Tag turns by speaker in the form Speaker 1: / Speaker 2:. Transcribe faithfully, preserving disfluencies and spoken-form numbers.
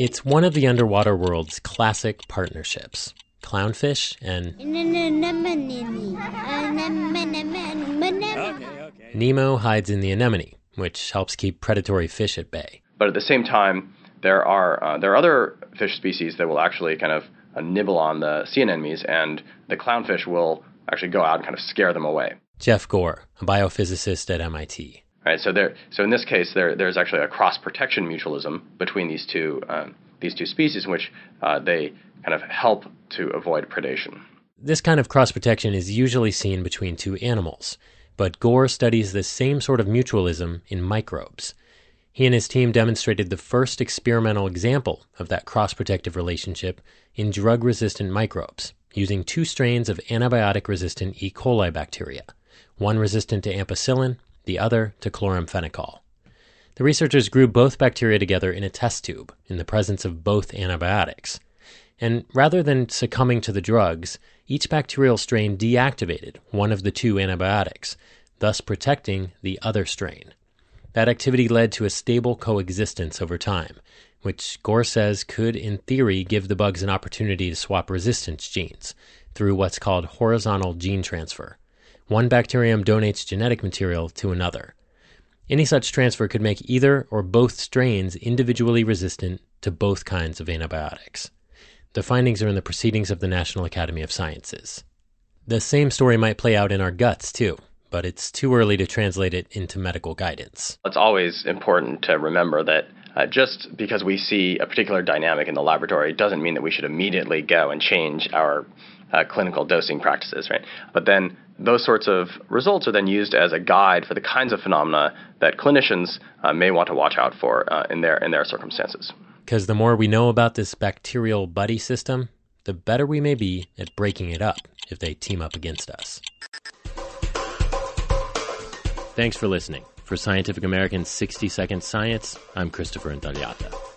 Speaker 1: It's one of the underwater world's classic partnerships. Clownfish and
Speaker 2: Okay, okay.
Speaker 1: Nemo hides in the anemone, which helps keep predatory fish at bay.
Speaker 3: But at the same time, there are uh, there are other fish species that will actually kind of uh, nibble on the sea anemones, and the clownfish will actually go out and kind of scare them away.
Speaker 1: Jeff Gore, a biophysicist at M I T.
Speaker 3: Right. So there. So in this case, there there's actually a cross protection mutualism between these two um, these two species, in which uh, they kind of help to avoid predation.
Speaker 1: This kind of cross protection is usually seen between two animals, but Gore studies the same sort of mutualism in microbes. He and his team demonstrated the first experimental example of that cross-protective relationship in drug-resistant microbes, using two strains of antibiotic-resistant E. coli bacteria, one resistant to ampicillin, the other to chloramphenicol. The researchers grew both bacteria together in a test tube in the presence of both antibiotics. And rather than succumbing to the drugs, each bacterial strain deactivated one of the two antibiotics, thus protecting the other strain. That activity led to a stable coexistence over time, which Gore says could, in theory, give the bugs an opportunity to swap resistance genes through what's called horizontal gene transfer. One bacterium donates genetic material to another. Any such transfer could make either or both strains individually resistant to both kinds of antibiotics. The findings are in the Proceedings of the National Academy of Sciences. The same story might play out in our guts, too, but it's too early to translate it into medical guidance.
Speaker 3: It's always important to remember that uh, just because we see a particular dynamic in the laboratory doesn't mean that we should immediately go and change our uh, clinical dosing practices, right? But then those sorts of results are then used as a guide for the kinds of phenomena that clinicians uh, may want to watch out for uh, in their in their circumstances.
Speaker 1: Because the more we know about this bacterial buddy system, the better we may be at breaking it up if they team up against us. Thanks for listening. For Scientific American's sixty second Science, I'm Christopher Intagliata.